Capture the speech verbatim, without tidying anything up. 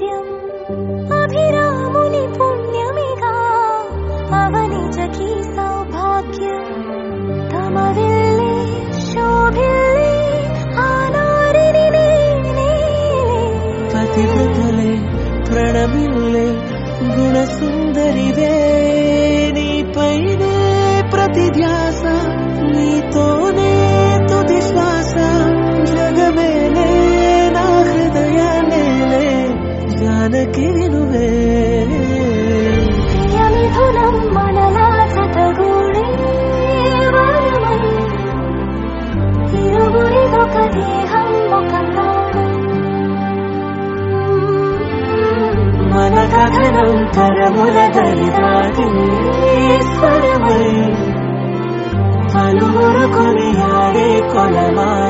సత్యం అభిరాముని పుణ్యమిగా అవనిజకి సౌభాగ్యం తమవిల్లే శోభిల్లే ఆనారిని నేనే పతివ్రతలే ప్రణమిల్లే గుణసుందరివే నీపైనే ప్రతి ధ్యాస నీతోనే తుది శ్వాస జగమేలే నా హృదయ నేలే జానకి నువ్వే ప్రియమిథునం మనలా జతగూడే వరమై ఇరువురిదొక దేహం ఒక ప్రాణం మన కథనం తరముల దరిదాటి స్వరమై పలువురు కొనియాడే కొలమా